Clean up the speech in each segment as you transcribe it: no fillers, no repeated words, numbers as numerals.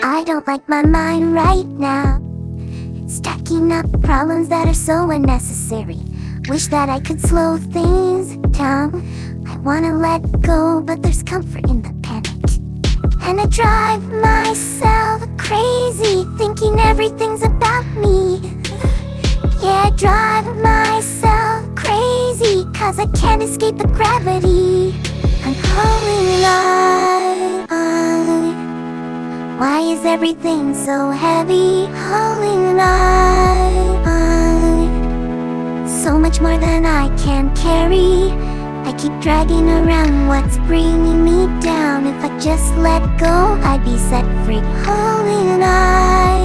I don't like my mind right now. Stacking up problems that are so unnecessary. Wish that I could slow things down. I wanna let go, but there's comfort in the panic. And I drive myself crazy, thinking everything's about me. Yeah, I drive myself crazy, cause I can't escape the gravity. I'm holding on. Why is everything so heavy? Holding on. So much more than I can carry. I keep dragging around what's bringing me down. If I just let go, I'd be set free. Holding on.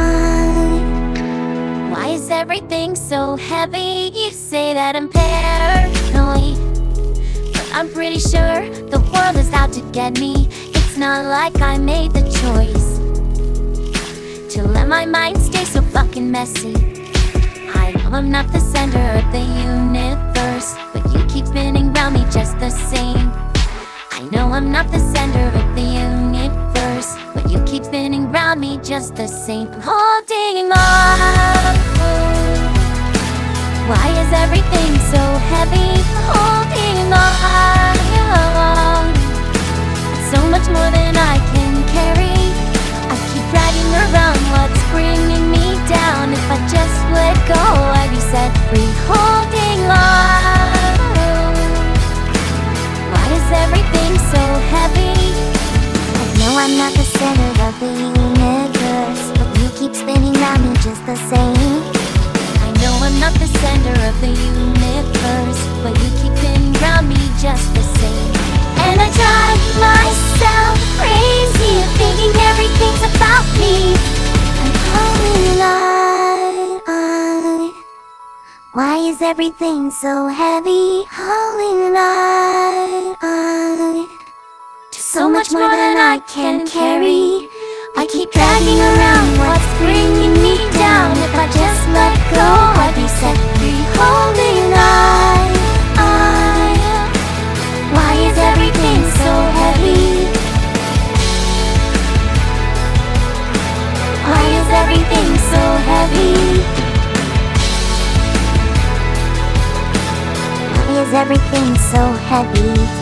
Why is everything so heavy? You say that I'm paranoid, but I'm pretty sure the world is out to get me. It's not like I made the choice to let my mind stay so fucking messy. I know I'm not the center of the universe, but you keep spinning around me just the same. I know I'm not the center of the universe, but you keep spinning around me just the same. I'm holding on. Why is everything so heavy? Holding on. It's so much more than I can carry. I keep dragging around what's bringing me down. If I just let go, I'd be set free. Holding on. Why is everything so heavy? I know I'm not the center of the universe, but you keep spinning around me just the same. I know I'm not the center of the universe, but you keep spinning around me just the same. And I drive myself crazy, thinking everything's about me. I'm holding on. Why is everything so heavy? Holding on. So much more than I can carry. I keep dragging around what's bringing me down. If I just let go, I'd be set free. Holding on. Why is everything so heavy? Why is everything so heavy? Why is everything so heavy?